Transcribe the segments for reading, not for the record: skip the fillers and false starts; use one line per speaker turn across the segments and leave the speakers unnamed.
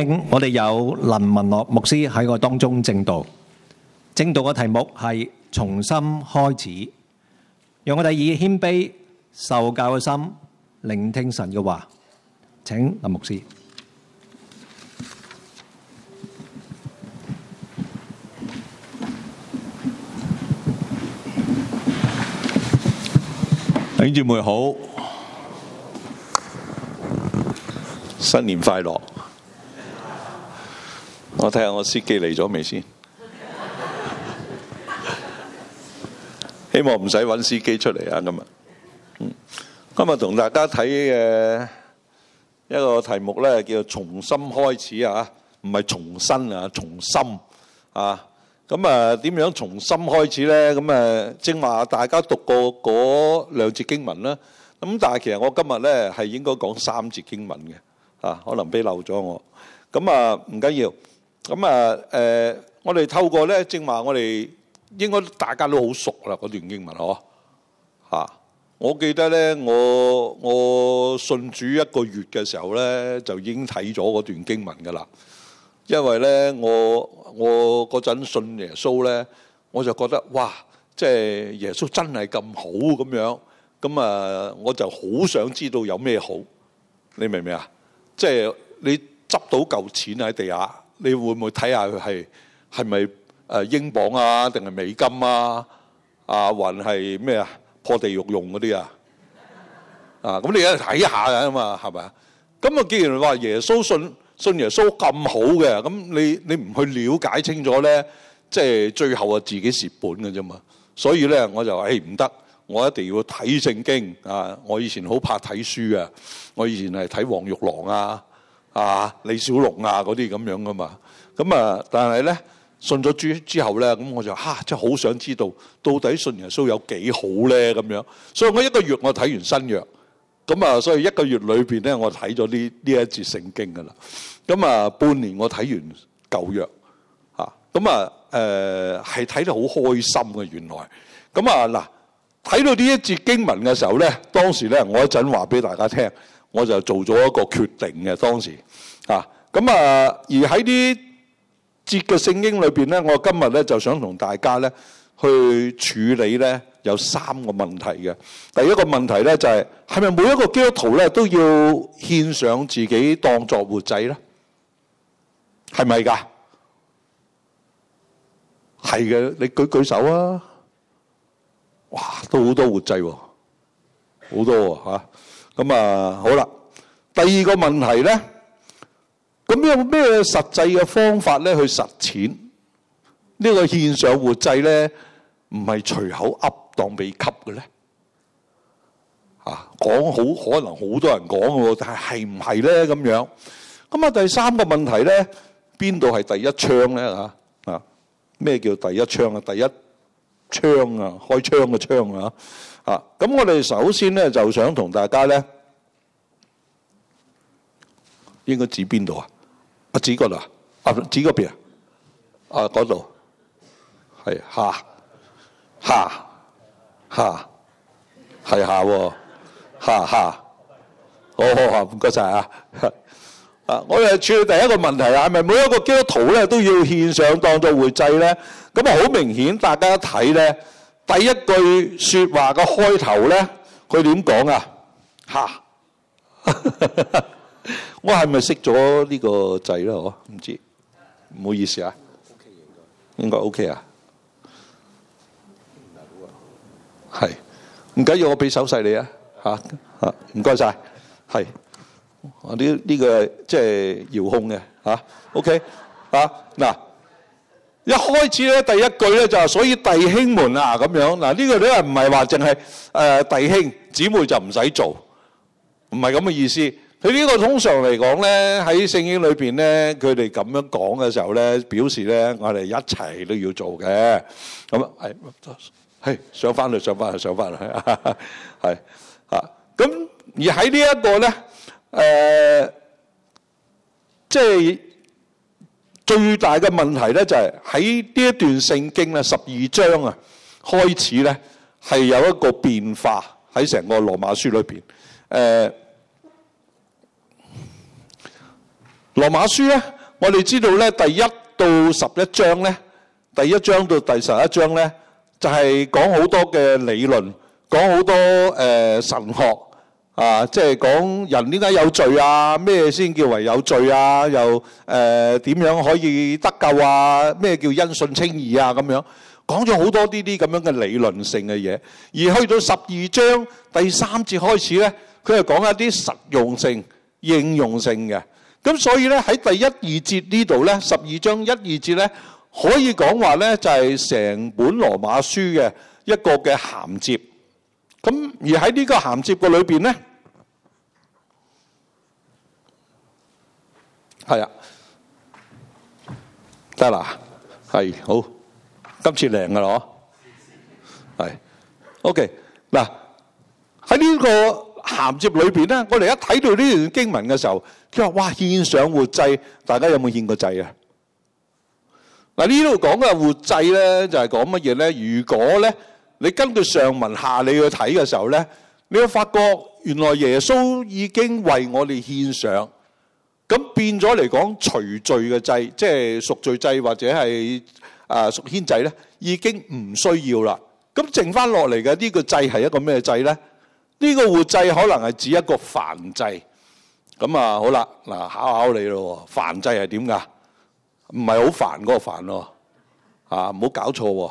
經，我哋有林文樂牧師喺我當中證道。證道嘅題目係從心開始，讓我哋以謙卑受教嘅心聆聽神嘅話。請林牧師。
弟兄姊妹好，新年快樂！我睇下我司機嚟咗未先，希望唔使揾司機出嚟啊！今日同大家睇嘅一個題目咧，叫做從心開始啊，唔係重新啊，從心啊。咁啊，點樣從心開始咧？咁啊，正話大家讀過嗰兩節經文啦。咁但係其實我今日咧係應該講三節經文嘅，啊，可能俾漏咗我。咁啊，唔緊要。咁啊，我哋透過咧，正話我哋應該大家都好熟啦，嗰段經文嗬。嚇，我記得咧，我信主1個月嘅時候咧，就已經睇咗嗰段經文噶啦。因為咧，我嗰陣信耶穌咧，我就覺得哇，即係耶穌真係咁好咁樣，咁啊，我就好想知道有咩好，你明唔明啊？即係你執到嚿錢喺地下，你會唔會睇下佢係咪英鎊啊，定係美金啊？啊，還係咩啊？破地獄用嗰啲啊？啊，咁你一睇下㗎嘛，係咪啊？咁啊，既然話耶穌信耶穌咁好嘅，咁你唔去了解清楚咧，即係最後啊自己蝕本嘅啫嘛。所以咧，我就唔得，我一定要睇聖經啊！我以前好怕睇書啊，我以前係睇黃玉郎啊、李小龍啊嗰啲咁樣噶嘛。咁啊，但係咧信咗主之後咧，咁我就真係好想知道到底信耶穌有幾好咧咁樣。所以我1個月我睇完新約。咁啊，所以1個月裏邊咧，我睇咗呢一節聖經噶啦。咁啊，半年我睇完舊約，咁啊，係睇得好開心嘅原來。咁啊嗱，睇到呢一節經文嘅時候咧，當時咧我一陣話俾大家聽，我就做咗一個決定嘅當時。咁啊，而喺呢節嘅聖經裏邊咧，我今日咧就想同大家咧去處理咧。有3個問題嘅。第一個問題咧就係咪每一個基督徒咧都要獻上自己當作活祭咧？係咪㗎？係嘅，你舉手啊！哇，都好多活祭喎，好多喎嚇。咁啊，好啦。第二個問題咧，咁有咩實際嘅方法咧去實踐呢個獻上活祭咧？唔係隨口噏當秘笈嘅咧，講好可能好多人講嘅喎，但係唔係咧咁樣？咁啊，第3個問題咧，邊度係第一槍咧？咩叫第一槍啊？第一槍啊，開槍嘅槍啊！咁我哋首先咧就想同大家咧，應該指邊度啊？指嗰度啊？指嗰邊啊？嗰度係係下喎，好，唔該晒啊！我哋處理第一個問題係咪每一個基督徒咧都要獻上當作活祭咧？咁啊，好明顯，大家一睇咧，第一句說話嘅開頭咧，佢點講啊？我係咪識咗呢個祭咧？我唔知，唔好意思啊。應該 OK 啊。係，唔緊要，我俾手勢你啊，唔該晒，係，我呢個即係遙控嘅，OK，嗱，一開始咧第一句咧就係所以弟兄們啊咁樣，嗱呢個咧唔係話淨係弟兄姊妹就唔使做，唔係咁嘅意思。佢呢個通常嚟講咧喺聖經裏邊咧，佢哋咁樣講嘅時候咧，表示咧我哋一齊都要做嘅，咁上翻去，係咁而喺呢一個咧，即係最大嘅問題咧，就係喺呢一段聖經咧12章啊開始咧係有一個變化喺成個羅馬書裏邊， 羅馬書咧，我哋知道咧，第1到11章咧，第1章到第11章咧，就係講好多嘅理論，講好多神學啊，即係講人點解有罪啊，咩先叫為有罪啊，又點樣可以得救啊，咩叫因信稱義啊，咁樣講咗好多呢啲咁樣嘅理論性嘅嘢。而去到12章第3節開始咧，佢係講一啲實用性、應用性嘅。咁所以咧喺第1、2節呢度咧，12章1、2節咧，可以講話咧就係成本羅馬書嘅一個嘅銜接。咁而喺呢個銜接嘅裏邊咧，係啊，得啦，係好，今次靚噶啦，係 OK 嗱，喺呢個銜接裏邊咧，我哋一睇到呢段經文嘅時候，佢話：哇，獻上活祭，大家有冇獻過祭啊？嗱，呢度講嘅活祭咧，就係講乜嘢咧？如果咧你根據上文下理去睇嘅時候咧，你會發覺原來耶穌已經為我哋獻上，咁變咗嚟講除罪嘅祭，即係贖罪祭或者係贖愆祭咧，已經唔需要啦。咁剩翻落嚟嘅呢個祭係一個咩祭咧？呢個活祭可能係指一個燔祭。咁啊，好啦，嗱，考你咯，燔祭係點㗎？唔係好煩嗰個煩咯，唔好搞錯喎，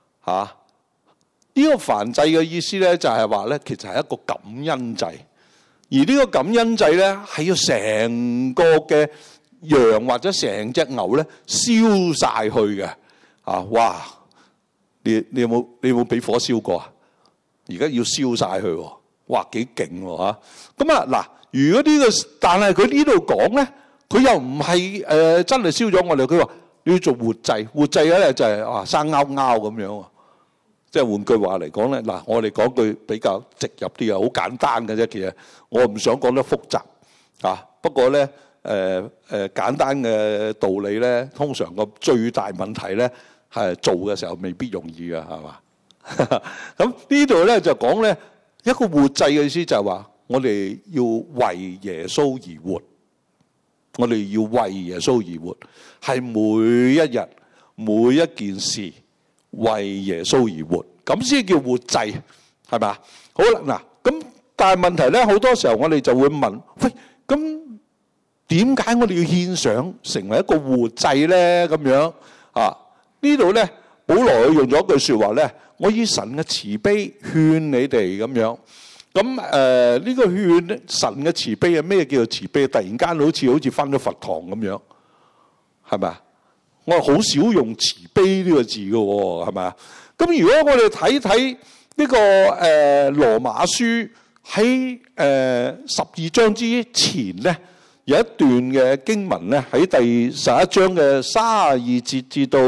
呢個燔祭嘅意思咧，就係話咧，其實係一個感恩祭，而呢個感恩祭咧，係要成個嘅羊或者成隻牛咧燒晒去嘅，哇！你有冇俾火燒過啊？而家要燒晒去喎，哇，幾勁喎嚇！咁啊嗱，如果呢個，但係佢呢度講咧，佢又唔係真係燒咗我哋，佢話你要做活祭，活祭咧就係生勾勾咁樣，即係換句話嚟講咧，嗱，我哋講句比較直入啲啊，好簡單嘅啫，其實我唔想講得複雜啊。不過咧簡單嘅道理咧，通常個最大問題咧係做嘅時候未必容易嘅，係嘛？咁呢度咧就講咧一個活祭嘅意思就係話，我哋要為耶穌而活，我哋要為耶穌而活，係每一日每一件事為耶穌而活，咁先叫活祭，係咪？好啦，嗱，咁但係問題咧，好多時候我哋就會問：喂，咁點解我哋要獻上成為一個活祭咧？咁樣啊？呢度咧，保羅用咗一句説話咧：我以神嘅慈悲勸你哋咁樣。咁呢個勸神嘅慈悲係咩叫做慈悲？突然間好似返咗佛堂咁樣，係咪啊？我好少用慈悲呢個字嘅喎，係咪啊？咁如果我哋睇呢個羅馬書喺12章之前咧，有一段嘅經文咧，喺第11章嘅32節至到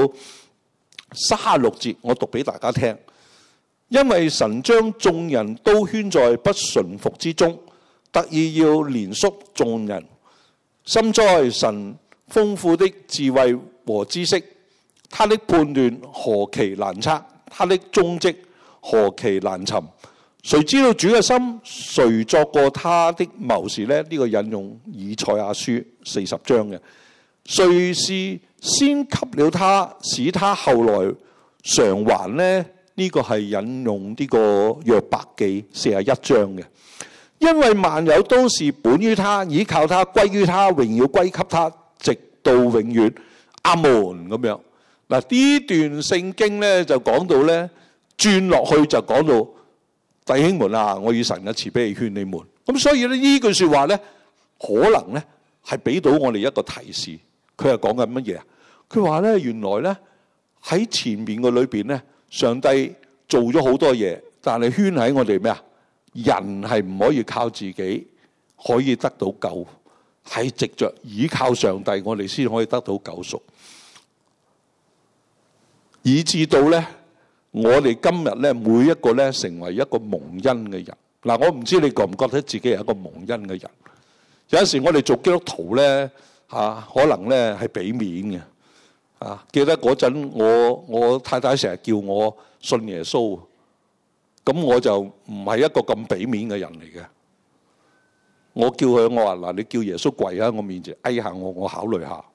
36節，我讀俾大家聽。因為神將眾人都圈在不順服之中，特意要憐恤眾人。深哉神豐富的智慧和知識，他的判斷何其難測，他的蹤跡何其難尋。誰知道主嘅心？誰作過他的謀士呢？呢個引用以賽亞書40章嘅。誰是先給了他，使他後來償還呢？呢個係引用呢個約伯記41章嘅。因為萬有都是本於他，倚靠他，歸於他，榮耀歸給他，直到永遠。阿門咁樣。嗱，呢段聖經咧就講到咧，轉落去就講到弟兄們啊，我以神嘅慈悲勸你們。咁所以咧呢句說話咧，可能咧係俾到我哋一個提示。佢係講緊乜嘢啊？佢話咧，原來咧喺前面嘅裏邊咧，上帝做咗好多嘢，但係圈喺我哋咩啊？人係唔可以靠自己可以得到救，係藉着倚靠上帝，我哋先可以得到救贖，以至到咧，我哋今日咧每一個咧成為一個蒙恩嘅人。嗱，我唔知你覺唔覺得自己係一個蒙恩嘅人？有陣時我哋做基督徒咧可能咧係俾面嘅。記得嗰陣我太太成日叫我信耶穌，咁我就唔係一個咁俾面嘅人嚟嘅。 我叫佢，我話嗱，你叫耶穌跪喺我面前，哎下我考慮下。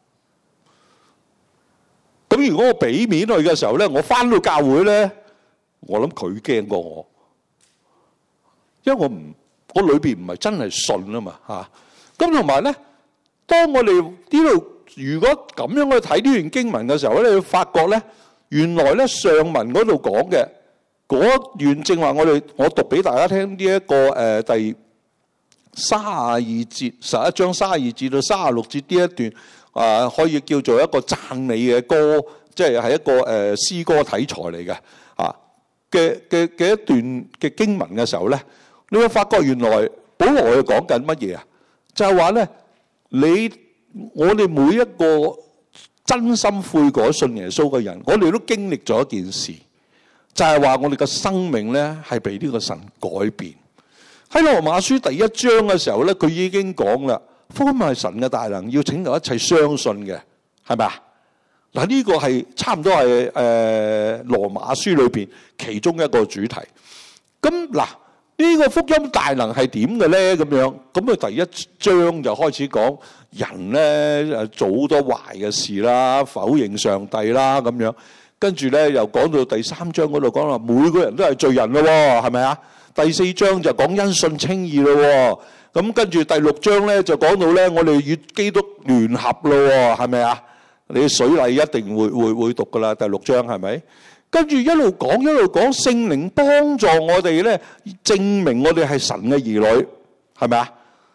咁如果我俾面佢嘅時候咧，我翻到教會咧，我諗佢驚過我，因為我裏邊唔係真係信啊嘛嚇。咁同埋咧，當我哋呢度如果咁樣去睇呢段經文嘅時候咧，你發覺咧，原來咧上文嗰度講嘅嗰段正話，我讀俾大家聽呢一個第32節11章32節到36節呢一段可以叫做一個讚美嘅歌，即係一個詩歌題材嚟嘅嘅一段嘅經文嘅時候咧，你會發覺原來保羅係講緊乜嘢啊？就係話咧，我哋每一個真心悔改信耶穌嘅人，我哋都經歷咗一件事，就係話我哋嘅生命咧係被呢個神改變。喺羅馬書第1章嘅時候咧，佢已經講啦，福音係神嘅大能，要拯救一切相信嘅，係咪啊？嗱，呢個係差唔多係羅馬書裏邊其中一個主題。咁嗱，呢個福音大能係點嘅咧？咁樣，咁佢第1章就開始講人咧做好多壞嘅事啦，否認上帝啦咁樣。跟住咧又講到第3章嗰度講話，每個人都係罪人咯，係咪啊？第4章就講因信稱義咯。咁跟住第6章咧就講到咧，我哋與基督聯合咯，係咪啊？你水禮一定會讀噶啦，第6章係咪？跟住一路講，聖靈幫助我哋咧，證明我哋係神嘅兒女，係咪啊？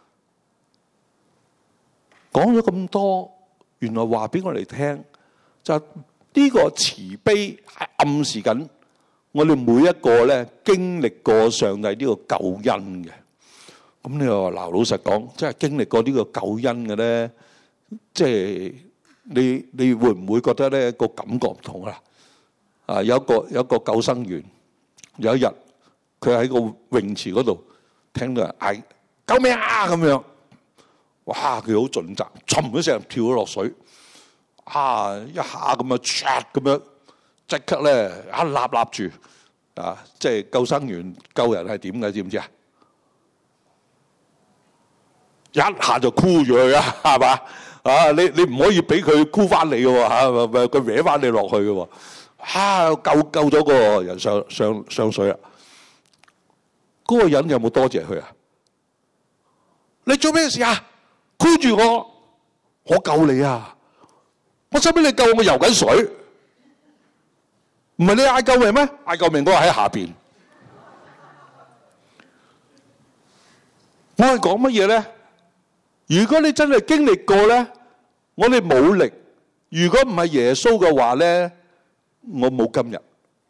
講咗咁多，原來話俾我哋聽，就呢個慈悲係暗示緊我哋每一個咧經歷過上帝呢個救恩嘅。咁你話嗱，老實講，即係經歷過呢個救恩嘅咧，即係你會唔會覺得咧個感覺唔同啊？有一個救生員，有一日佢喺個泳池嗰度聽到人嗌救命啊咁樣，哇！佢好盡責，沉一聲跳咗落水，一下咁啊 ，chat 咁樣即刻咧立住即係救生員救人係點嘅？知唔知啊？一下就箍住佢啊，係嘛？你唔可以俾佢箍翻你嘅喎，佢搲翻你落去嘅喎。救咗個人上水啦！嗰個人有冇多謝佢啊？你做咩事啊？箍住我，我救你啊！我使乜你救我游緊水？唔係你嗌救命咩？嗌救命嗰個喺下邊。我係講乜嘢咧？如果你真係經歷過咧，我哋冇力。如果唔係耶穌嘅話咧，我冇今日。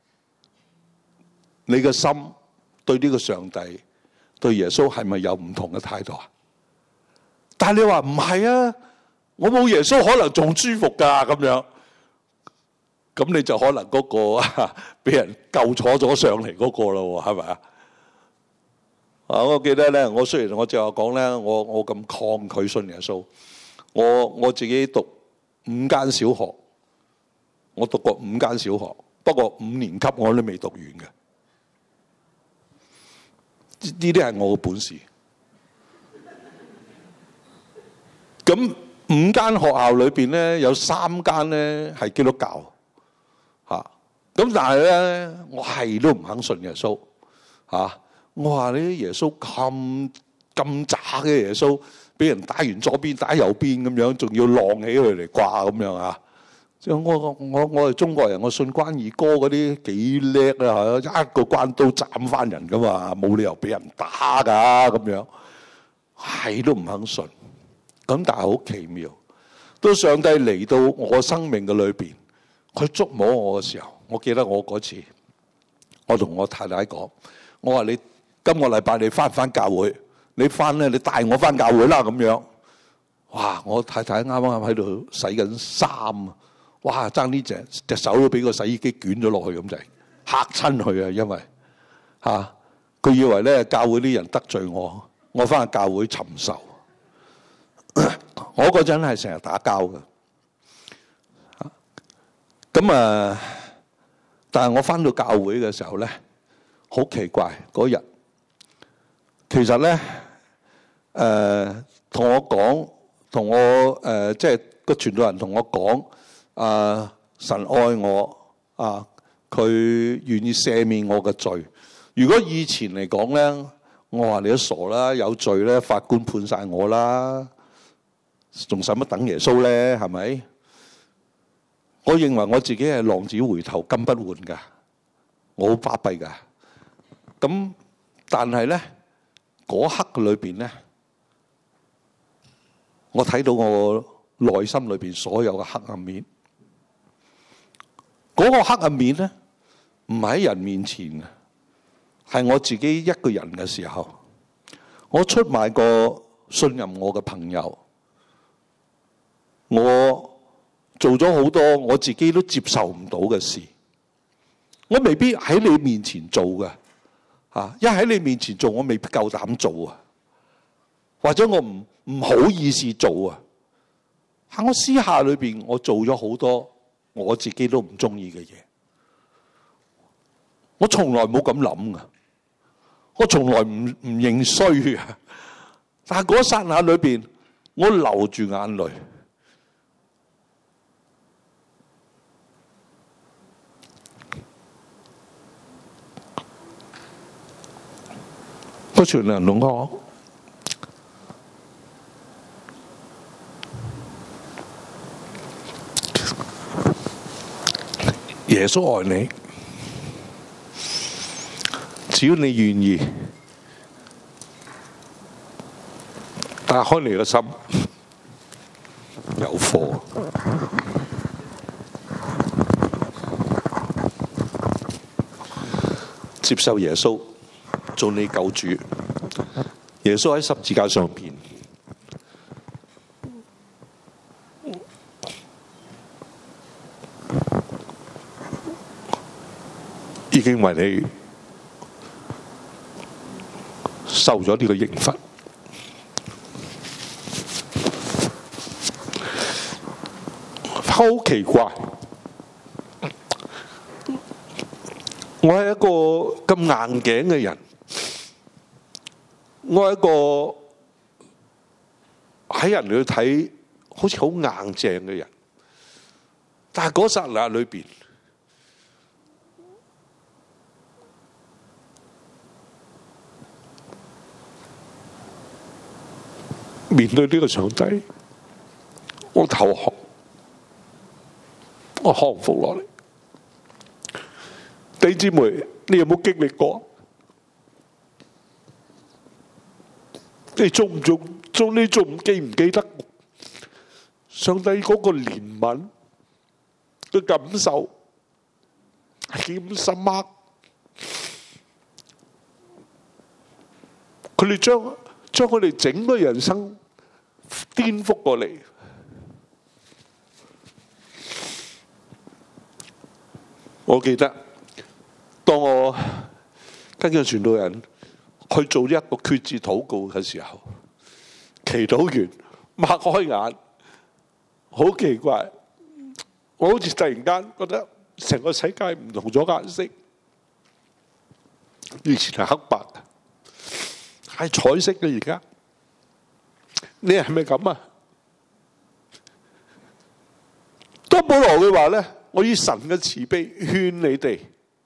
你嘅心對呢個上帝、對耶穌係咪有唔同嘅態度啊？但係你話唔係啊，我冇耶穌可能仲舒服噶咁樣，咁你就可能嗰個俾人救錯咗上嚟嗰個咯，係咪啊？我記得咧，我雖然我就話講咧，我咁抗拒信耶穌，我自己讀5間小學，我讀過5間小學，不過5年級我都未讀完嘅。呢啲係我嘅本事。咁5間學校裏邊咧，有3間咧係基督教，咁但係咧，我係都唔肯信耶穌，我話你耶穌咁渣嘅耶穌，俾人打完左邊打右邊咁樣，仲要晾起佢嚟掛咁樣啊！我係中國人，我信關二哥嗰啲幾叻啊！一個關刀斬翻人噶嘛，冇理由俾人打噶咁樣，係都唔肯信。咁但係好奇妙，到上帝嚟到我生命嘅裏邊，佢觸摸我嘅時候，我記得我嗰次，我同我太太講，我話你今個禮拜你翻唔翻教會？你翻咧，你帶我翻教會啦咁樣。哇！我太太啱啱喺度洗緊衫啊！哇！爭呢隻手都俾個洗衣機捲咗落去咁滯，嚇親佢啊！因為佢以為咧教會啲人得罪我翻去教會尋仇。我嗰陣係成日打交嘅，但係我翻到教會嘅時候咧，好奇怪嗰日，其實咧同我講，同我即係個傳道人同我講，神愛我啊，佢願意赦免我嘅罪。如果以前嚟講咧，我話你都傻啦，有罪咧，法官判晒我啦，仲使乜等耶穌咧？係咪？我認為我自己係浪子回頭金不換噶，我好巴閉噶。咁但係咧，嗰刻裏邊咧，我睇到我內心裏邊所有嘅黑暗面。嗰個黑暗面咧，唔係喺人面前嘅，係我自己一個人嘅時候，我出賣過信任我嘅朋友，我做咗好多我自己都接受唔到嘅事，我未必喺你面前做嘅，一喺你面前做，我未必夠膽做啊，或者我唔好意思做啊，喺我私下裏邊，我做咗好多我自己都唔中意嘅嘢，我從來冇咁諗噶，我從來唔認衰嘅，但係嗰剎那裏邊，我流住眼淚。個傳道人同我講，耶穌愛你，只要你願意打開你嘅心，有貨，接受耶穌做你救主。耶穌喺十字架上邊，已經為你受咗呢個刑罰。好奇怪，我係一個咁硬頸嘅人，我係一個喺人哋去睇好似好硬淨嘅人，但係嗰剎那裏邊，面對呢個上帝，我投降，我降服落嚟。弟兄姊妹，你有冇經歷過？你仲唔記唔記得上帝嗰個憐憫嘅感受係幾咁深刻？佢哋將我哋整個人生顛覆過嚟。我記得當我跟住傳道人去做一個決志禱告嘅時候，祈禱完擘開眼，好奇怪，我好似突然間覺得成個世界唔同咗顏色，以前係黑白嘅，係彩色嘅。而家你係咪咁啊？當保羅嘅話咧，我以神嘅慈悲勸你哋，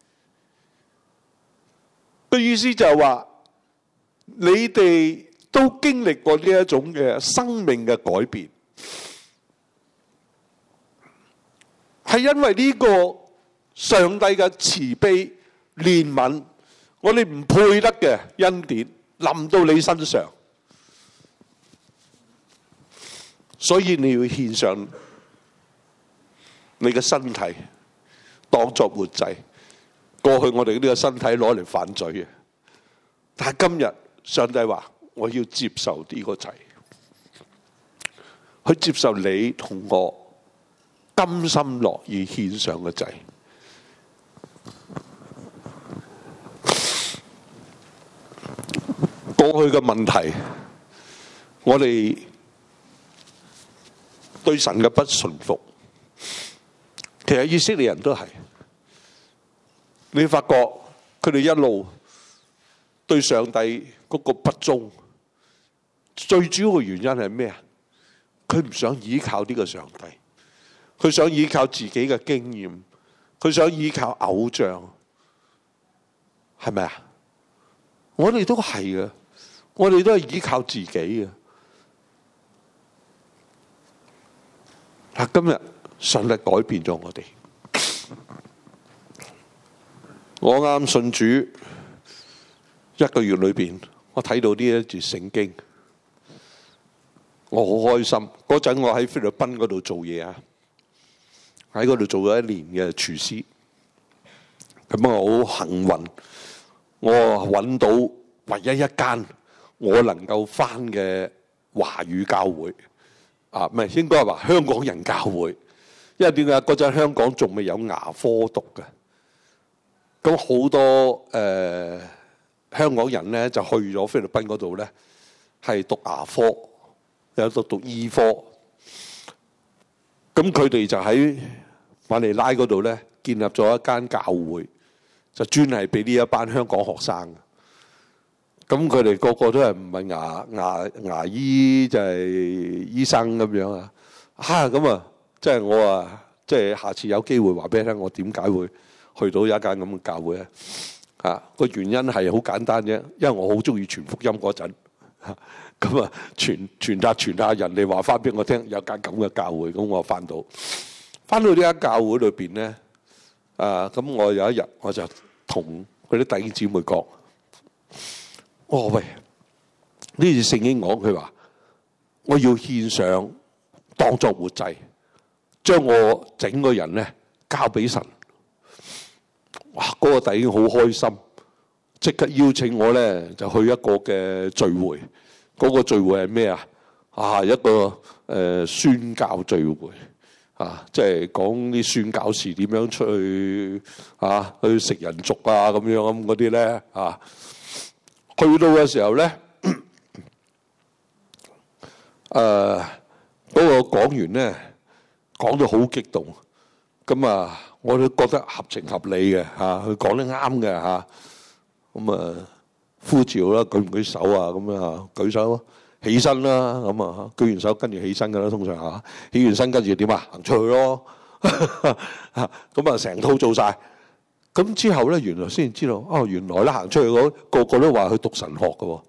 個意思就係話，你哋都經歷過呢一種嘅生命嘅改變，係因為呢個上帝嘅慈悲憐憫，我哋唔配得嘅恩典臨到你身上，所以你要獻上你嘅身體當作活祭。過去我哋呢個身體攞嚟犯罪嘅，但係今日上帝話我要接受呢個祭，去接受你同我甘心樂意獻上嘅祭。過去嘅問題，我哋對神嘅不順服，其實以色列人都係，你發覺佢哋一路對上帝嗰個不忠， 最主要嘅原因係咩啊？佢唔想依靠呢個上帝，佢想依靠自己嘅經驗，佢想依靠偶像，係咪啊？我哋都係嘅，我哋都係依靠自己嘅。嗱，今日上帝改變咗我哋。我啱信主1個月裏邊，我睇到呢一節聖經，我好開心。嗰陣我喺菲律賓嗰度做嘢啊，喺嗰度做咗1年嘅廚師。咁我好幸運，我揾到唯一一間我能夠返嘅華語教會。唔係，應該係話香港人教會，因為點解嗰陣香港仲未有牙科讀嘅，咁好多香港人咧就去咗菲律賓嗰度咧，係讀牙科，有讀醫科，咁佢哋就喺馬尼拉嗰度咧建立咗一間教會，就專係俾呢一班香港學生。咁佢哋個個都係唔係牙醫，就係醫生咁樣啊！咁啊，即係我啊，即係下次有機會話俾你聽，我點解會去到一間咁嘅教會咧？個原因係好簡單啫，因為我好中意傳福音嗰陣，咁啊傳下人哋話翻俾我聽，有間咁嘅教會，咁我翻到呢間教會裏邊咧，咁我有一日我就同嗰啲弟兄姊妹講。喂，呢次聖經講佢話，我要獻上當作活祭，將我整個人咧交俾神。哇！嗰個弟兄好開心，即刻邀請我咧就去一個嘅聚會。嗰個聚會係咩啊？一個宣教聚會即係講啲宣教士點樣出去去食人族咁樣咁嗰啲咧去到嘅時候咧，嗰個講員咧講到好激動，咁我都覺得合情合理嘅佢講得啱嘅咁呼召啦，舉唔舉手咁舉手起身啦，咁舉完手跟住起身噶啦，通常起完身跟住點行出去咯，咁成套做晒。咁之後咧，原來先知道原來咧行出去個個都話去讀神學嘅。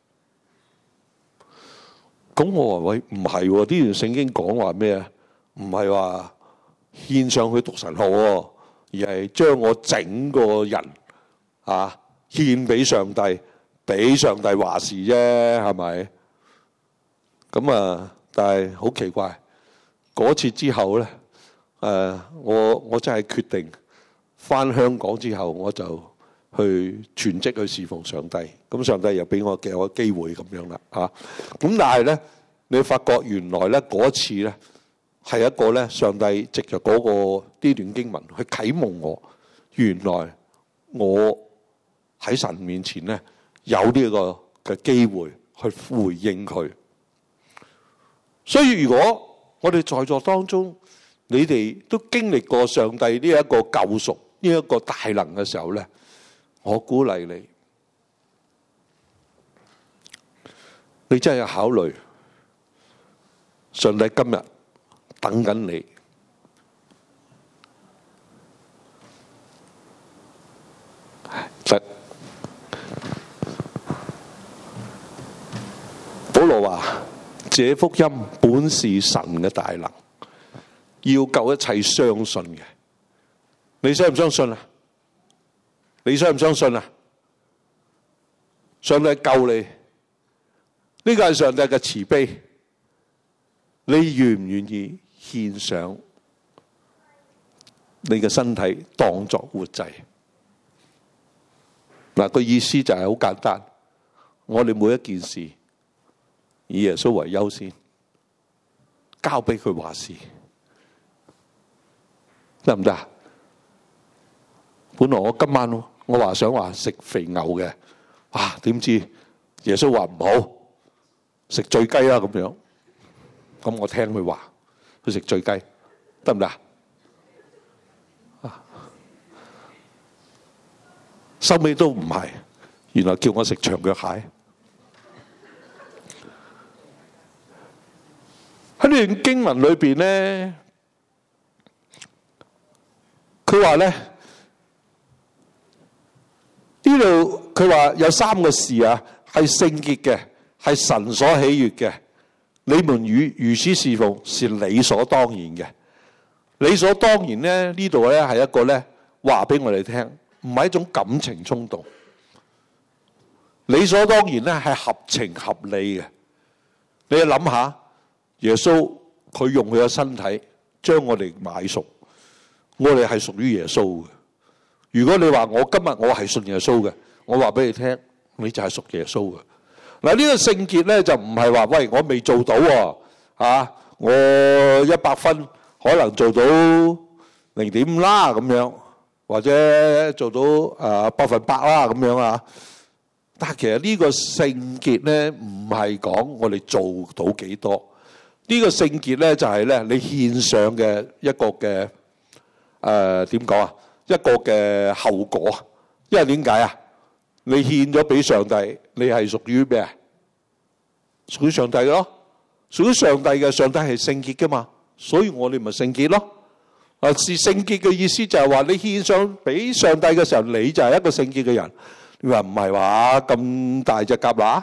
咁我話喂，唔係喎，呢段聖經講話咩啊？唔係話獻上去讀神學，而係將我整個人獻俾上帝，俾上帝話事啫，係咪？咁但係好奇怪，嗰次之後咧，我真係決定。返香港之後，我就去全職去侍奉上帝。咁上帝又俾我嘅機會咁樣啦，咁但係咧，你發覺原來咧嗰次咧係一個咧上帝藉着嗰個呢段經文去啟蒙我，原來我喺神面前咧有呢個嘅機會去回應佢。所以如果我哋在座當中，你哋都經歷過上帝呢一個救贖，呢一個大能嘅時候咧，我鼓勵你，你真係要考慮，上帝今日等緊你。保羅話：這福音本是神嘅大能，要救一切相信嘅。你相唔相信啊？你相唔相信啊？上帝救你，呢個係上帝嘅慈悲。你願唔願意獻上你嘅身體當作活祭？個意思就係好簡單，我哋每一件事以耶穌為優先，交俾佢話事，得唔得啊？本來我今晚我話想話食肥牛嘅，點知耶穌話唔好，食醉雞啦咁樣。咁我聽佢話，去食醉雞，得唔得？收尾都唔係，原來叫我食長腳蟹。 喺呢段經文裏邊咧，佢話咧呢度佢話有三個事啊，係聖潔嘅，係神所喜悅嘅。你們如此侍奉是理所當然嘅。理所當然咧，呢度咧係一個咧話俾我哋聽，唔係一種感情衝動。理所當然咧係合情合理嘅。你諗下，耶穌佢用佢嘅身體將我哋買贖，我哋係屬於耶穌嘅。如果你話我今日我係信耶穌嘅，我話俾你聽，你就係屬耶穌嘅。嗱，呢個聖潔咧就唔係話喂我未做到喎，我100分可能做到0.5啦咁樣，或者做到100%啦咁樣啊。但係其實呢個聖潔咧唔係講我哋做到幾多，呢個聖潔咧就係咧你獻上嘅一個嘅點講啊，一個嘅後果。因為點解啊？你獻咗俾上帝，你係屬於咩啊？屬於上帝咯，屬於上帝嘅，上帝係聖潔噶嘛，所以我哋咪聖潔咯。是聖潔嘅意思就係話你獻上俾上帝嘅時候，你就係一個聖潔嘅人。你話唔係話咁大隻蛤乸？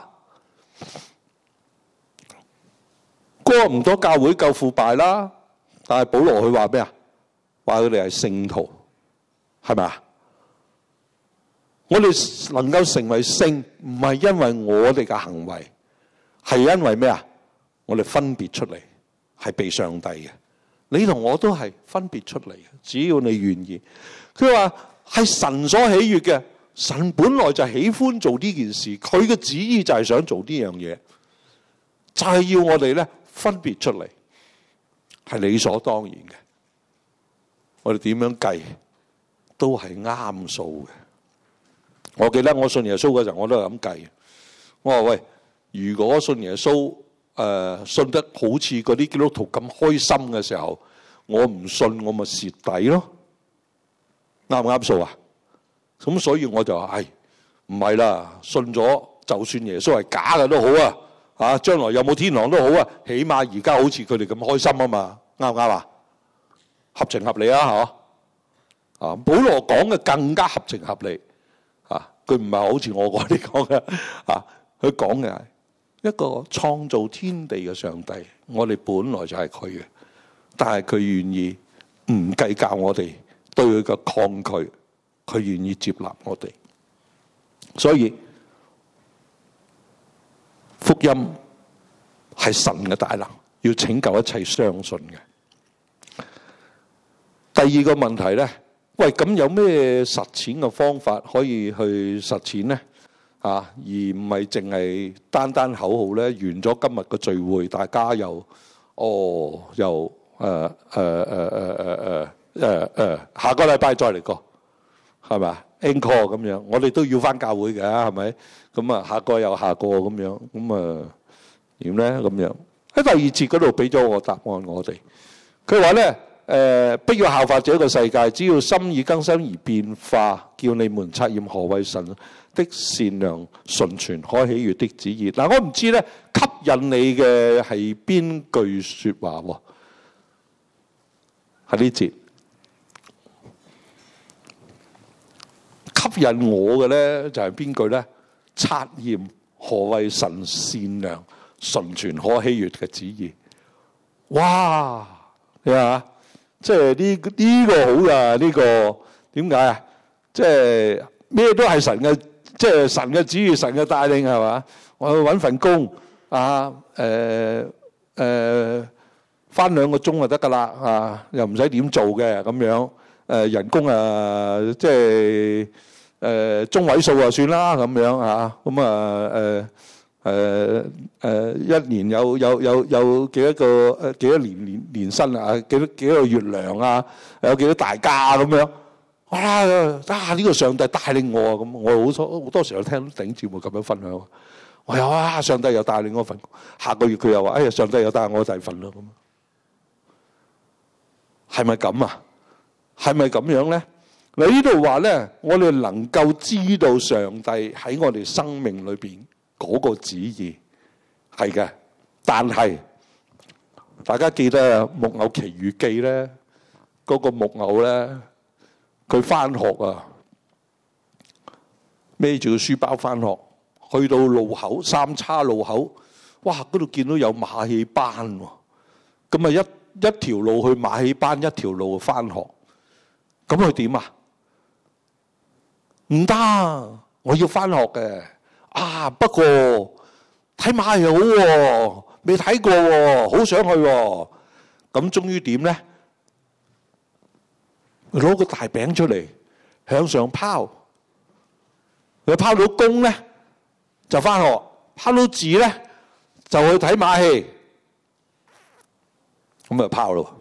哥唔多教會夠腐敗啦，但係保羅佢話咩啊？話佢哋係聖徒，係咪啊？我哋能夠成為聖，唔係因為我哋嘅行為，係因為咩啊？我哋分別出嚟，係被上帝嘅。你同我都係分別出嚟嘅，只要你願意。佢話係神所喜悅嘅，神本來就喜歡做呢件事，佢嘅旨意就係想做呢樣嘢，就係要我哋咧分別出嚟，係理所當然嘅。我哋點樣計都係啱數嘅。我記得我信耶穌嗰陣，我都係咁計。我話喂，如果信耶穌信得好似嗰啲基督徒咁開心嘅時候，我唔信我咪蝕底咯，啱唔啱數啊？咁所以我就話，唔係啦，信咗就算耶穌係假嘅都好啊，將來有冇天堂都好啊，起碼而家好似佢哋咁開心啊嘛，啱唔啱啊？合情合理啊，嚇！保羅講嘅更加合情合理啊，佢唔係好似我嗰啲講嘅啊，佢講嘅係一個創造天地嘅上帝，我哋本來就係佢嘅，但係佢願意唔計較我哋對佢嘅抗拒，佢願意接納我哋。所以福音係神嘅大能，要拯救一切相信嘅。第二個問題咧，喂，咁有咩實踐嘅方法可以去實踐咧？而唔係淨係單單口號咧。完咗今日嘅聚會，大家又下個禮拜再嚟過，係咪 encore 咁樣？我哋都要返教會嘅，係咪？咁啊，下個又下個咁樣，咁啊點咧？咁樣喺第二節嗰度俾咗個答案我哋。佢話咧。不要效法這個世界，只要心意更新而變化，叫你們察驗何為神的善良、純全、可喜悅的旨意。嗱，我唔知咧吸引你嘅係邊句說話喎？喺呢節吸引我嘅咧就係邊句咧？察驗何為神善良、純全、可喜悅嘅旨意。哇！你話？即係呢個好噶，呢個點解啊？即係咩都係神嘅，即係神嘅旨意、神嘅帶領係嘛？我去揾份工啊，返2個鐘就得噶啦，又唔使點做嘅咁樣，人工即係中位數就算啦咁樣啊，咁一年有幾多個幾多年薪啊？幾多個月糧啊？有幾多大假咁樣？哇！呢個上帝帶領我啊！咁我好多時候聽頂節目咁樣分享。我又上帝又帶領我份，下個月佢又話：上帝又帶我第二份咯。咁係咪咁啊？係咪咁樣咧？你呢度話咧，我哋能夠知道上帝喺我哋生命裏邊嗰個旨意係嘅，但係大家記得《木偶奇遇記》咧，嗰個木偶咧，佢翻學啊，孭住個書包翻學，去到路口三叉路口，哇！嗰度見到有馬戲班喎，咁啊一條路去馬戲班，一條路翻學，咁佢點啊？唔得，我要翻學嘅。啊，不過睇馬戲好喎，未睇過喎，好想去喎。咁終於點咧？攞個大餅出嚟，向上拋。佢拋到弓咧，就翻學；拋到字咧，就去睇馬戲。咁就拋咯。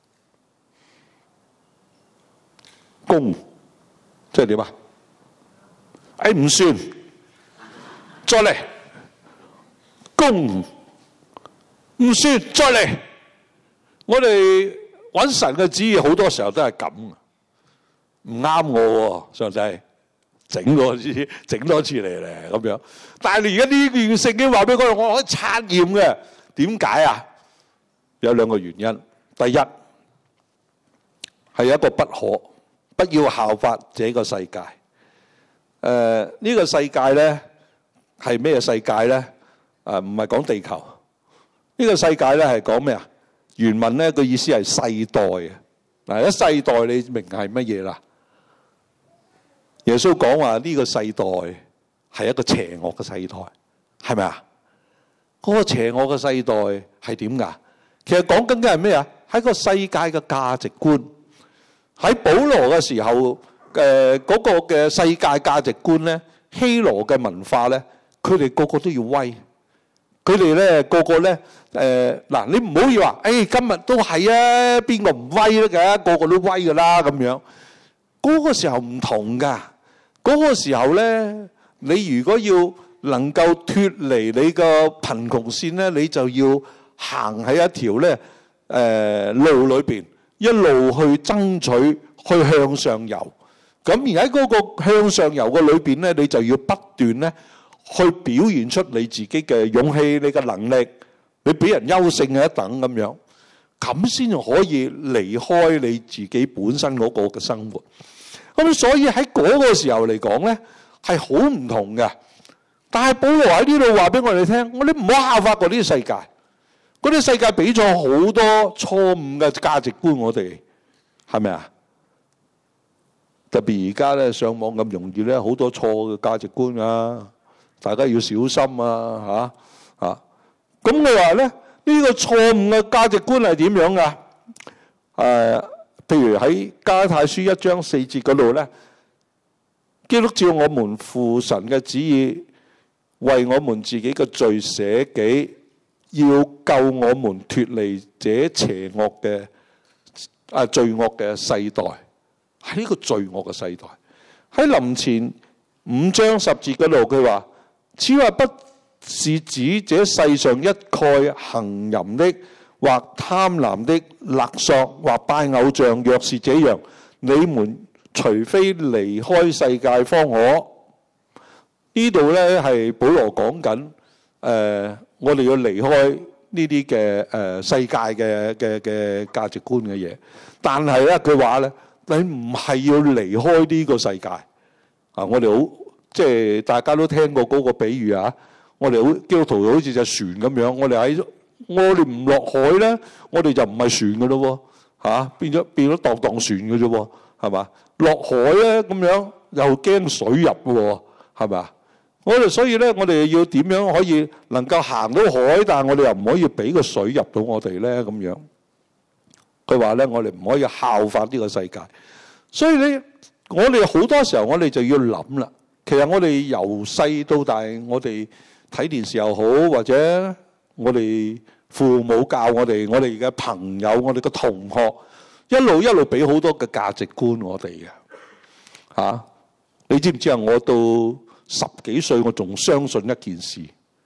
弓即係點啊？唔算，再嚟。弓唔算，再嚟。我哋揾神嘅旨意好多時候都係咁，唔啱我喎，上帝整多次嚟咁樣。但係你而家呢段聖經話俾我可以測驗嘅，點解啊？有兩個原因。第一係一個不要效法這個世界。呢個世界咧係咩世界咧？唔係講地球。呢個世界咧係講咩啊？原文咧個意思係世代嘅。嗱，一世代你明係乜嘢啦？耶穌講話呢個世代係一個邪惡嘅世代，係咪啊？嗰個邪惡嘅世代係點噶？其實講緊嘅係咩啊？喺個世界嘅價值觀。喺保羅嘅時候，嗰個嘅世界價值觀咧，希羅嘅文化咧，佢哋個個都要威。佢哋咧個個咧，嗱，你唔好以為話，今日都係啊，邊個唔威得㗎？個個都威㗎啦咁樣。嗰個時候唔同㗎。嗰個時候咧，你如果要能夠脫離你個貧窮線咧，你就要行喺一條咧路裏邊，一路去爭取，去向上游。咁而喺嗰個向上游嘅裏邊咧，你就要不斷咧去表現出你自己嘅勇氣、你嘅能力，你比人優勝嘅一等咁樣，咁先可以離開你自己本身嗰個嘅生活。咁所以喺嗰個時候嚟講咧，係好唔同嘅。但係保羅喺呢度話俾我哋聽，我哋唔好效法嗰啲世界，嗰啲世界俾咗好多錯誤嘅價值觀，我哋係咪啊？特別而家咧上網咁容易咧，好多錯嘅價值觀啊，大家要小心啊嚇。咁你話咧呢個錯誤嘅價值觀係點樣噶？譬如喺加拉太書1章4節嗰度咧，基督照我們父神嘅旨意，為我們自己嘅罪捨己，要救我們脫離這邪惡嘅罪惡嘅世代。喺呢個罪惡嘅世代，喺林前5章10節嗰度，佢話：此話不是指這世上一概行淫的，或貪婪的、勒索或拜偶像。若是這樣，你們除非離開世界方可。呢度咧係保羅講緊，我哋要離開呢啲嘅世界嘅價值觀嘅嘢。但係咧，佢話咧。你唔係要離開呢個世界啊！我哋好即係大家都聽過嗰個比喻啊！我哋好基督徒好似隻船咁樣，我哋唔落海咧，我哋就唔係船噶咯喎，變咗當船嘅啫喎，係嘛？落海咧咁樣又驚水入喎，係咪？所以咧，我哋要點樣可以能夠行到海，但係我哋又唔可以俾個水入到我哋咧咁樣。佢話咧，我哋唔可以效法呢個世界，所以咧，我哋好多時候我哋就要諗啦。其實我哋由細到大，我哋睇電視又好，或者我哋父母教我哋嘅朋友、我哋嘅同學，一路俾好多嘅價值觀我哋嘅嚇。你知唔知啊？我到10幾歲，我仲相信一件事，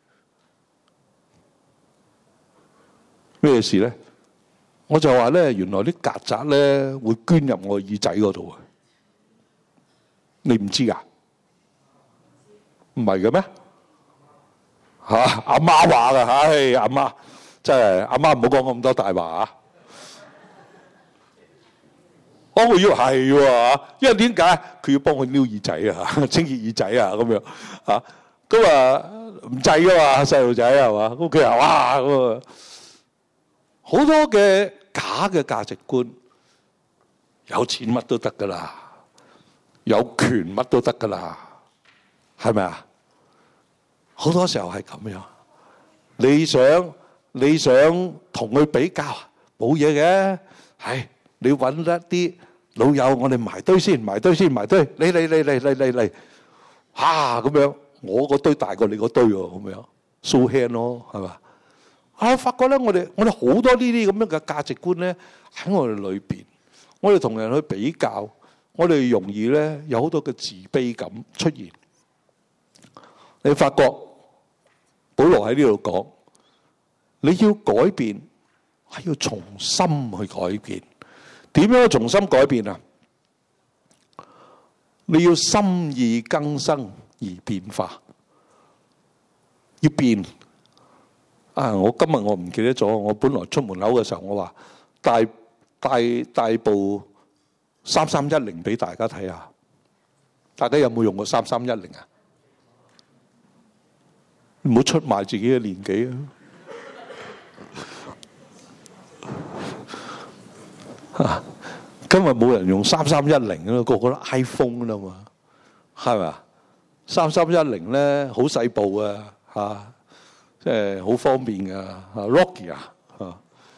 咩事咧？我就話咧，原來啲曱甴咧會捐入我耳仔嗰度啊！你唔知噶？唔係嘅咩？阿媽話噶，阿媽真係阿媽唔好講咁多大話啊！我以為係喎，因為點解佢要幫佢撩耳仔啊、清潔耳仔啊咁樣啊？咁啊唔制噶嘛，細路仔係嘛？咁佢話哇咁啊，好多嘅假嘅價值觀，有錢乜都得噶啦，有權乜都得噶啦，係咪啊？好多時候係咁樣，你想同佢比較，冇嘢嘅，係你揾得啲老友，我哋埋堆先，埋堆，嚟，嚇咁樣，我個堆大過你個堆喎，咁樣 show hand 咯，係嘛？啊，發覺咧，我哋好多呢啲咁樣嘅價值觀咧喺我哋裏邊，我哋同人去比較，我哋容易咧有好多嘅自卑感出現。你發覺保羅喺呢度講，你要改變係要從心去改變。點樣重新改變啊？你要心意更新而變化，要變啊！我今日我唔記得咗，我本來出門口嘅時候，我話帶部3310俾大家睇下，大家有冇用過3310啊？唔好出賣自己嘅年紀啊！今日冇人用3310啦，個個都 iPhone 啦嘛，係咪啊？3310咧好細部啊，嚇，即係好方便噶嚇 ，Rocky 啊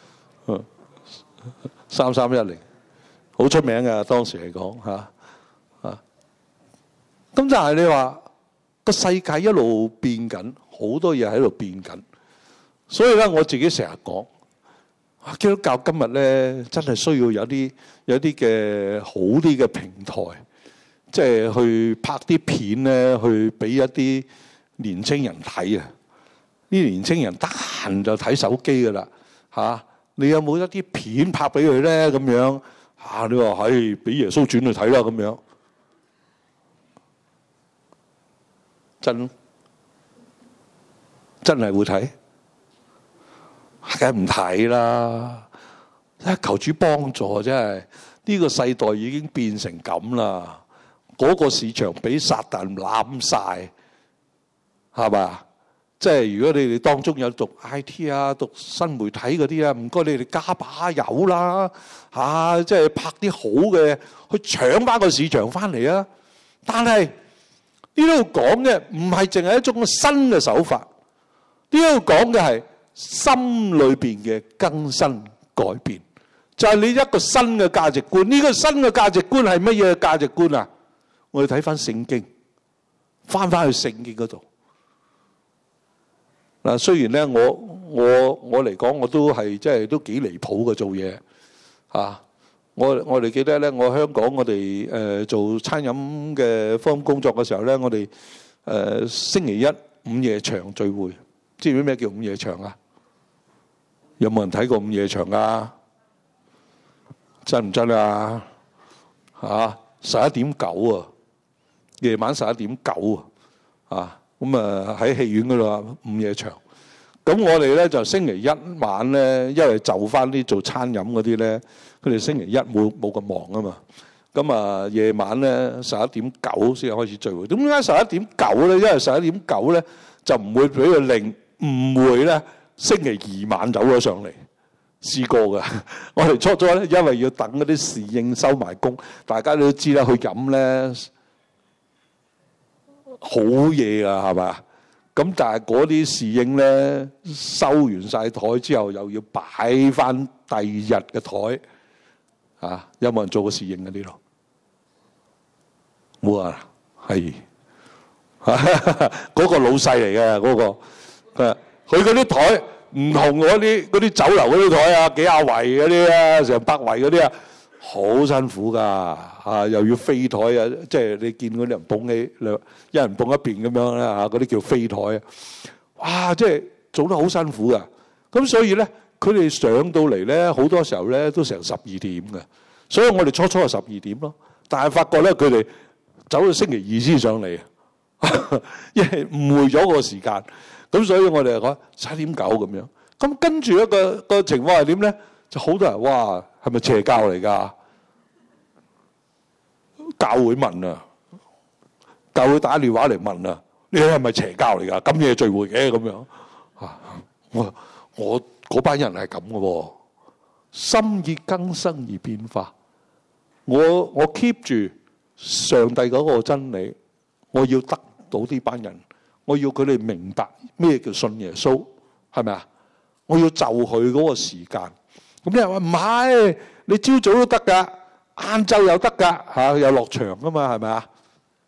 ，3310好出名噶，當時嚟講嚇啊。咁但係你話個世界一路變緊，好多嘢喺度變緊，所以咧我自己成日講。基督教今日咧，真係需要有啲嘅好啲嘅平台，即係去拍啲片咧，去俾一啲年青人睇啊！啲年青人得閒就睇手機噶啦嚇，你有冇一啲片拍俾佢咧？咁樣嚇，你話係俾耶穌傳去睇啦咁樣，真係會睇？梗係唔睇啦！求主幫助，真係呢個世代已經變成咁啦。嗰個市場俾撒旦攬晒，係嘛？即係如果你哋當中有讀 IT 啊、讀新媒體嗰啲啊，唔該你哋加把油啦嚇！即係拍啲好嘅，去搶翻個市場翻嚟啊！但係呢度講嘅唔係淨係一種新嘅手法，呢度講嘅係心裏邊嘅更新改變，就係你一個新嘅價值觀。呢個新嘅價值觀係乜嘢價值觀啊？我哋睇翻聖經，翻去聖經嗰度。嗱，雖然咧我嚟講，我都係即係都幾離譜嘅做嘢嚇。我哋記得咧，我香港我哋做餐飲嘅方工作嘅時候咧，我哋星期一午夜場聚會，知唔知咩叫午夜場啊？有冇人睇過午夜場啊？真唔真啊？嚇，11:09啊，夜晚11:09啊，咁啊喺戲院嗰度啊，午夜場。咁我哋咧就星期一晚咧，因為就翻啲做餐飲嗰啲咧，佢哋星期一冇咁忙啊嘛。咁啊夜晚咧11:09先開始聚會。點解11:09咧？因為11:09咧就唔會俾佢令誤會咧。星期二晚走咗上嚟，試過㗎。我哋初初咧，因為要等嗰啲侍應收埋工，大家都知啦，去飲咧好夜㗎，係嘛？咁但係嗰啲侍應咧收完晒台之後，又要擺翻第二日嘅台啊！有冇人做過侍應嘅呢度？冇啊，係嗰個老細嚟嘅嗰個。佢嗰啲台唔同嗰啲酒樓嗰啲台啊，幾廿圍嗰啲啊，成百圍嗰啲啊，好辛苦噶嚇，又要飛台啊，即係你見嗰啲人捧起一人捧一邊咁樣啦嚇，嗰啲叫飛台啊，哇！即係做得好辛苦噶。咁所以咧，佢哋上到嚟咧，好多時候咧都成12點嘅。所以我哋初係12點咯，但係發覺咧佢哋走到星期二先上嚟，因為誤會咗個時間。咁所以我哋就講11:09咁樣， 咁跟住一個情況係點咧？就好多人哇，係咪邪教嚟㗎？教會問啊，教會打電話嚟問啊，你係咪邪教嚟㗎？咁夜聚會嘅咁樣啊？我嗰班人係咁嘅喎，心意更新而變化。我 keep 住上帝嗰個真理，我要得到呢班人，我要佢哋明白咩叫信耶穌，係咪啊？我要就佢嗰個時間。咁你話唔係，你朝早都得㗎，晏晝又得㗎嚇，又落場㗎嘛，係咪啊？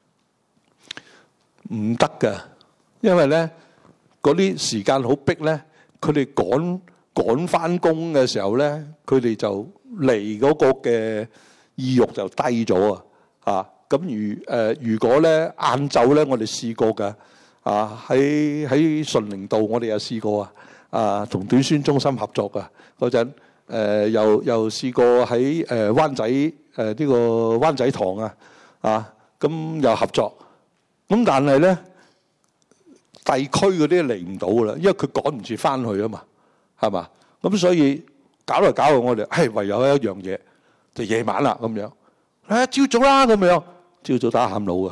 唔得㗎，因為咧嗰啲時間好逼咧，佢哋趕翻工嘅時候咧，佢哋就嚟嗰個嘅意欲就低咗啊！啊，咁如果咧晏晝咧，我哋試過㗎啊，喺順寧道我哋有試過啊，同短宣中心合作㗎嗰陣，又試過喺灣仔呢個灣仔堂啊，咁又合作，咁但係咧地區嗰啲嚟唔到啦，因為佢趕唔住翻去啊嘛，係嘛？咁所以搞嚟搞去，我哋唯有一樣嘢。就夜晚啦咁樣，朝早啦咁樣，朝早打喊路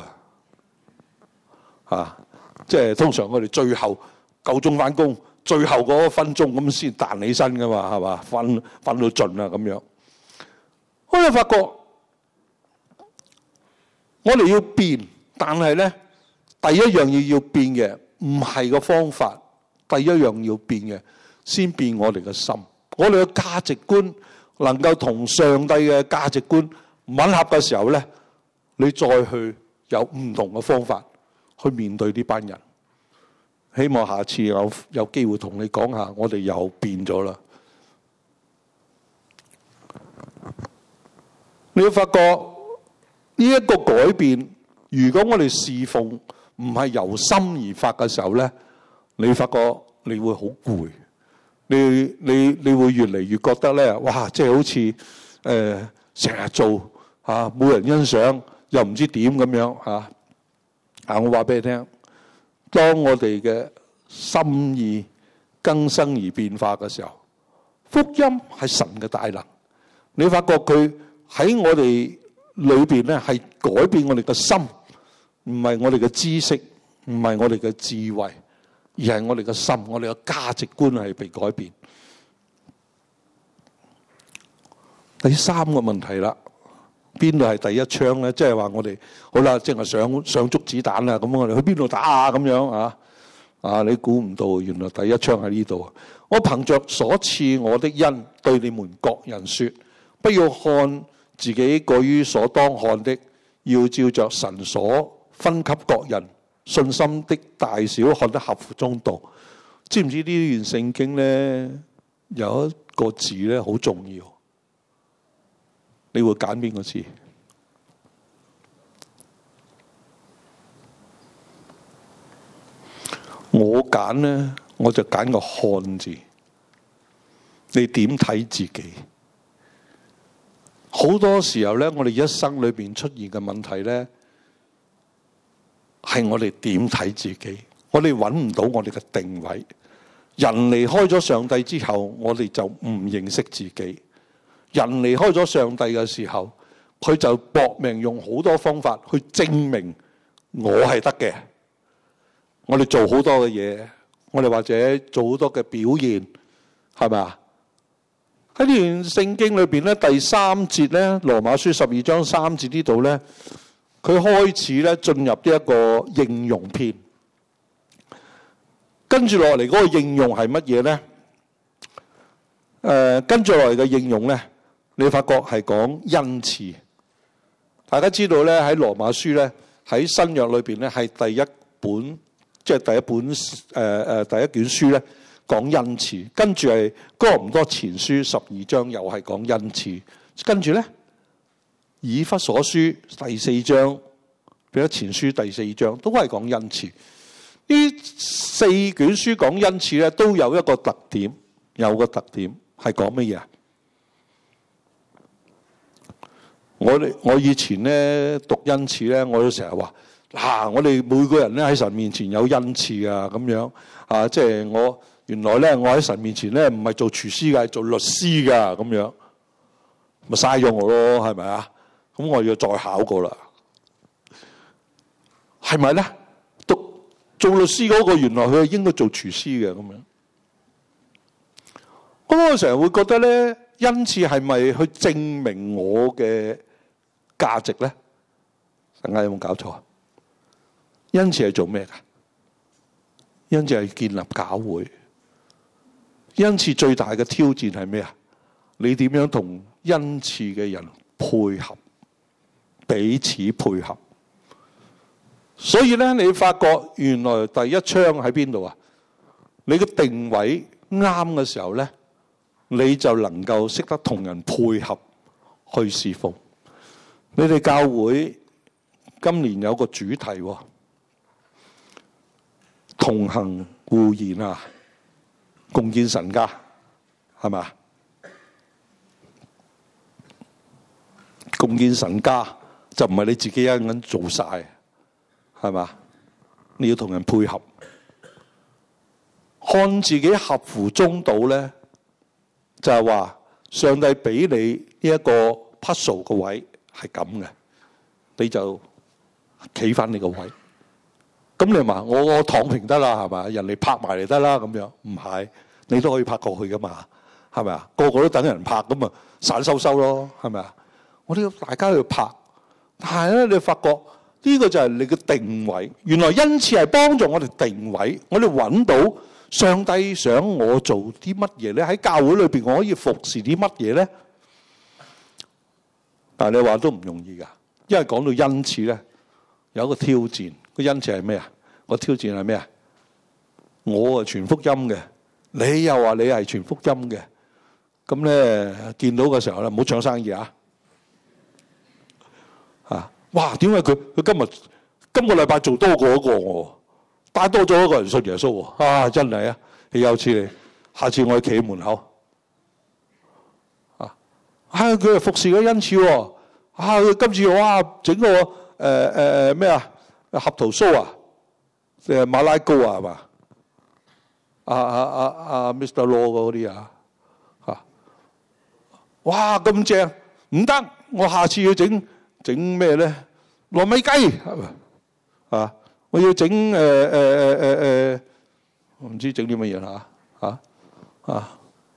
啊！即係通常我哋最後夠鐘翻工，最後嗰1分鐘咁先彈起身噶嘛，係嘛？瞓到盡啦咁樣。我就發覺我哋要變，但係咧第一樣要變嘅唔係個方法，第一樣要變嘅先變我哋嘅心，我哋嘅價值觀。能夠同上帝嘅價值觀吻合嘅時候咧，你再去有唔同嘅方法去面對呢班人。希望下次有機會同你講下，我哋又變咗啦。你會發覺呢一個改變，如果我哋侍奉唔係由心而發嘅時候咧，你會發覺你會好攰。你會越嚟越覺得咧，哇！即係好似成日做嚇，冇人欣賞，又唔知點咁樣嚇。我話俾你聽，當我哋嘅心意更新而變化嘅時候，福音係神嘅大能。你發覺佢喺我哋裏邊咧，係改變我哋嘅心，唔係我哋嘅知識，唔係我哋嘅智慧。而係我哋嘅心，我哋嘅價值觀係被改變。第三個問題啦，邊度係第一槍咧？即係話我哋好啦，即係上足子彈啦，咁我哋去邊度打啊？咁樣啊！你估唔到，原來第一槍喺呢度。我憑着所賜我的恩，對你們各人說：不要看自己過於所當看的，要照着神所分給各人信心的大小看得合乎中道。知唔知呢段聖經咧有一個字咧好重要？你會揀邊個字？我揀咧，我就揀個看字。你點睇自己？好多時候咧，我哋一生裏邊出現嘅問題咧，係我哋點睇自己，我哋揾唔到我哋嘅定位。人離開咗上帝之後，我哋就唔認識自己。人離開咗上帝嘅時候，佢就搏命用好多方法去證明我係得嘅。我哋做好多嘅嘢，我哋或者做好多嘅表現，係咪啊？喺呢段聖經裏邊咧，第3節咧，羅馬書12章3節呢度咧，佢開始咧進入呢一個應用篇，跟住落嚟嗰個應用係乜嘢咧？跟住落嚟嘅應用咧，你發覺係講恩賜。大家知道咧，喺羅馬書咧，喺新約裏邊咧係第一本，即係第一卷書咧講恩賜。跟住係哥林多前書12章又係講恩賜。跟住咧以弗所書第4章，彼得前書第4章都係講恩賜。呢4卷書講恩賜咧，都有一個特點，有個特點係講乜嘢啊？我以前咧讀恩賜咧，我都成日話我哋每個人咧喺神面前有恩賜啊，咁樣啊，即係原來咧我喺神面前咧唔係做廚師嘅，係做律師㗎咁樣，咪嘥咗我咯，係咪啊？咁我要再考過啦，係咪咧？做律師嗰個原來佢係應該做廚師嘅咁樣。咁我成日會覺得咧，恩賜係咪去證明我嘅價值咧？大家有冇搞錯啊？恩賜係做咩㗎？恩賜係建立教會。恩賜最大嘅挑戰係咩啊？你點樣同恩賜嘅人配合，彼此配合？所以咧，你發覺原來第一槍喺邊度啊？你嘅定位啱嘅時候咧，你就能夠識得同人配合去侍奉。你哋教會今年有個主題喎，同行互研啊，共建神家，係嘛？共建神家就唔係你自己一個人做晒，係嘛？你要同人配合，看自己合乎中道咧，就係話上帝俾你呢一個 puzzle 個位係咁嘅，你就企翻你個位。咁你話我躺平得啦，係嘛？人哋拍埋嚟得啦，咁樣唔係，你都可以拍過去噶嘛，係咪啊？個個都等人拍，咁啊散收收咯，係咪啊？我哋要大家去拍，但係咧你發覺呢個就係你嘅定位。原來恩賜係幫助我哋定位，我哋揾到上帝想我做啲乜嘢咧？喺教會裏邊我可以服侍啲乜嘢咧？但係你話都唔容易噶，因為講到恩賜咧，有一個挑戰。個恩賜係咩啊？個挑戰係咩啊？我係傳福音嘅，你又話你係傳福音嘅，咁咧見到嘅時候咧，唔好搶生意啊！啊！哇！點解佢今個禮拜做多過一個我，帶多咗一個人信耶穌喎！啊！真係啊！豈有此理！下次我企喺門口啊！佢係服侍嘅恩賜喎！啊！佢今次哇整個咩啊？合桃酥啊，馬拉糕啊，係嘛？Mr. Law 嗰啲啊，嚇！哇咁正，唔得，我下次要整咩咧？糯米雞啊！我要整我唔知整啲乜嘢啦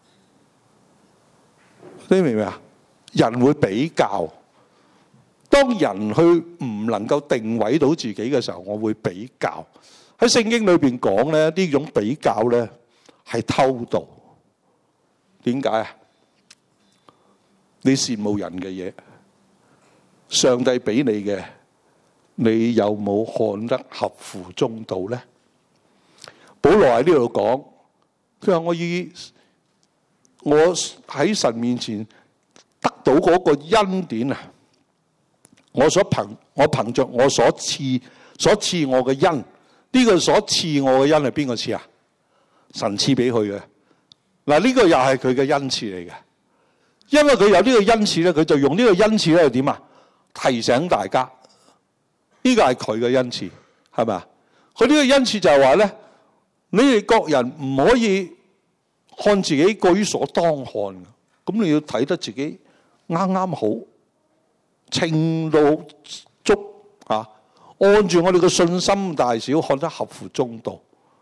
你明唔明啊？人會比較。當人去唔能夠定位到自己嘅時候，我會比較。喺聖經裏邊講咧，呢種比較咧係偷盜。點解啊？你羨慕人嘅嘢，上帝俾你嘅，你有冇看得合乎中道咧？保羅喺呢度講，佢話我喺神面前得到嗰個恩典啊！我憑着我所賜我嘅恩，呢個所賜我嘅恩係邊個賜啊？神賜俾佢嘅。嗱，呢個又係佢嘅恩賜嚟嘅。因為佢有呢個恩賜咧，佢就用呢個恩賜咧，係點啊？提醒大家，呢個係佢嘅恩賜，係咪啊？佢呢個恩賜就係話咧，你哋各人唔可以看自己過於所當看嘅，咁你要睇得自己啱啱好。程度足啊！按住我哋嘅信心大小，看得合乎中道。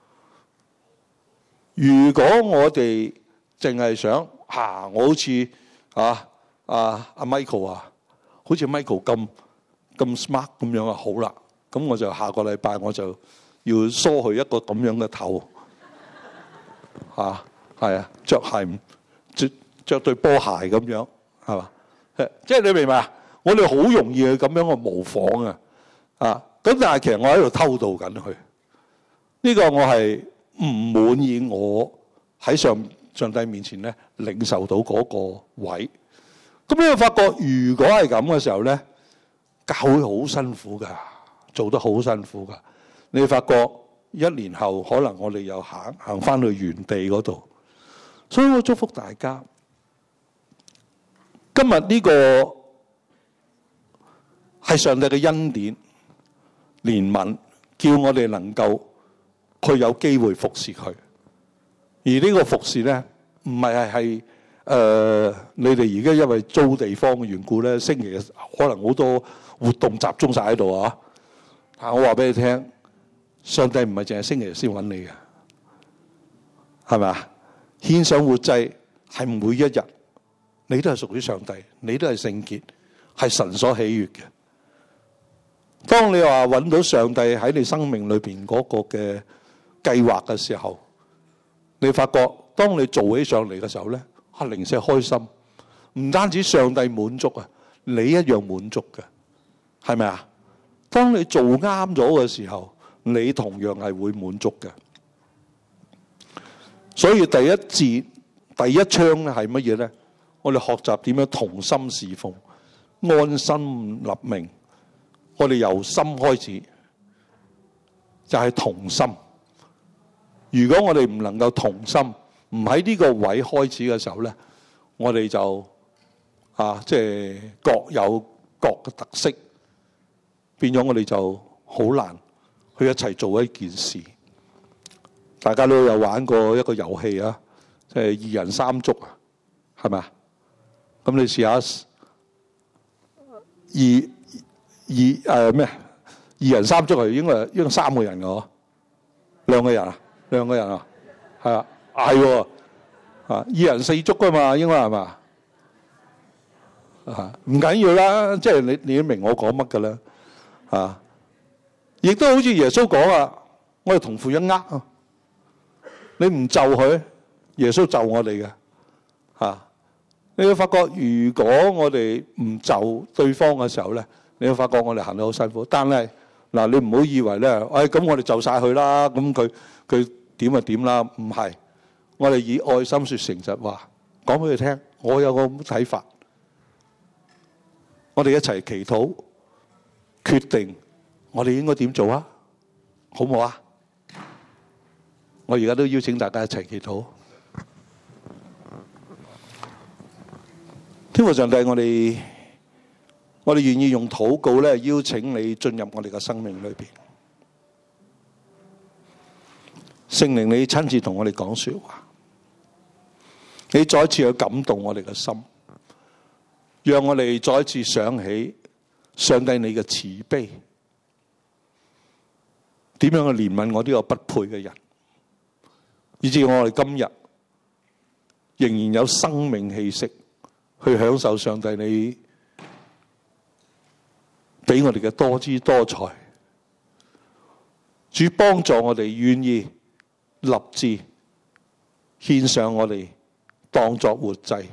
如果我哋淨係想我好似Michael 好似 Michael 咁 smart 咁樣好啦，咁我就下個禮拜我就要梳佢一個咁樣嘅頭着鞋着對波鞋咁樣係嘛？即係你明白？我哋好容易去咁樣去模仿咁但係其實我喺度偷渡緊佢。呢個我係唔滿意我喺上帝面前咧領受到嗰個位。咁你會發覺，如果係咁嘅時候咧，教會好辛苦噶，做得好辛苦噶。你會發覺1年後可能我哋又行翻去原地嗰度。所以我祝福大家，今日呢個係上帝嘅恩典、憐憫，叫我哋能夠佢有機會服侍佢。 而呢個服侍咧，唔係你哋而家因為租地方嘅緣故咧，星期日可能好多活動集中晒喺度啊！但我話俾你聽，上帝唔係淨係星期日先揾你嘅，係咪啊？獻上活祭係每一日，你都係屬於上帝，你都係聖潔，係神所喜悅嘅。當你話揾到上帝喺你生命裏邊嗰個嘅計劃嘅時候，你發覺當你做起上嚟嘅時候咧，零舍開心，唔單止上帝滿足啊，你一樣滿足嘅，係咪啊？當你做啱咗嘅時候，你同樣係會滿足嘅。所以第一節第一章咧係乜嘢咧？我哋學習點樣同心侍奉，安心立命。我哋由心開始，就係同心。如果我哋唔能夠同心，唔喺呢個位開始嘅時候咧，我哋就即係各有各嘅特色，變咗我哋就好難去一齊做一件事。大家都有玩過一個遊戲啊，即係二人三足啊，係咪啊？咁你試下二人三足係應該三個人嘅嗬，兩個人啊，係啊，係喎，二人四足噶嘛，應該係嘛？唔緊要啦，即係你都明我講乜噶啦，亦都好似耶穌講啊，我哋同負一軛啊，你唔就佢，耶穌就我哋嘅，你會發覺如果我哋唔就對方嘅時候咧，你會發覺我哋行得好辛苦。但係嗱，你唔好以為咧，咁我哋就晒佢啦，咁佢點就點啦，唔係。我哋以愛心說誠實話，講俾佢聽，我有個睇法。我哋一齊祈禱，決定我哋應該點做啊？好唔好啊？我而家都邀請大家一齊祈禱。天父上帝，我哋願意用禱告咧，邀請你進入我哋嘅生命裏邊。聖靈，你親自同我哋講說話，你再一次去感動我哋嘅心，讓我哋再一次想起上帝你嘅慈悲，點樣去憐憫我呢個不配嘅人，以至我哋今日仍然有生命氣息，去享受上帝你俾我哋嘅多姿多彩。主幫助我哋願意立志獻上我哋當作活祭，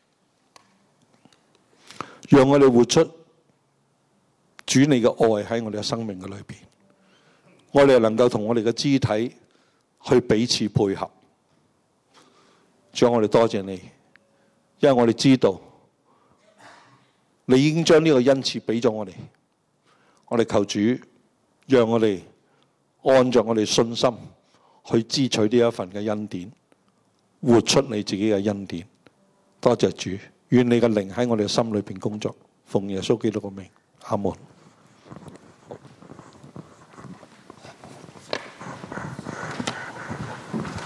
讓我哋活出主你嘅愛喺我哋嘅生命嘅裏邊。我哋能夠同我哋嘅肢體去彼此配合。主，我哋多謝你，因為我哋知道你已經將呢個恩賜俾咗我哋。我哋求主讓我哋按照我哋信心去支取呢一份嘅恩典，活出你自己嘅恩典。多謝主，願你嘅靈喺我哋嘅心裏邊工作。奉耶穌基督嘅名，阿門。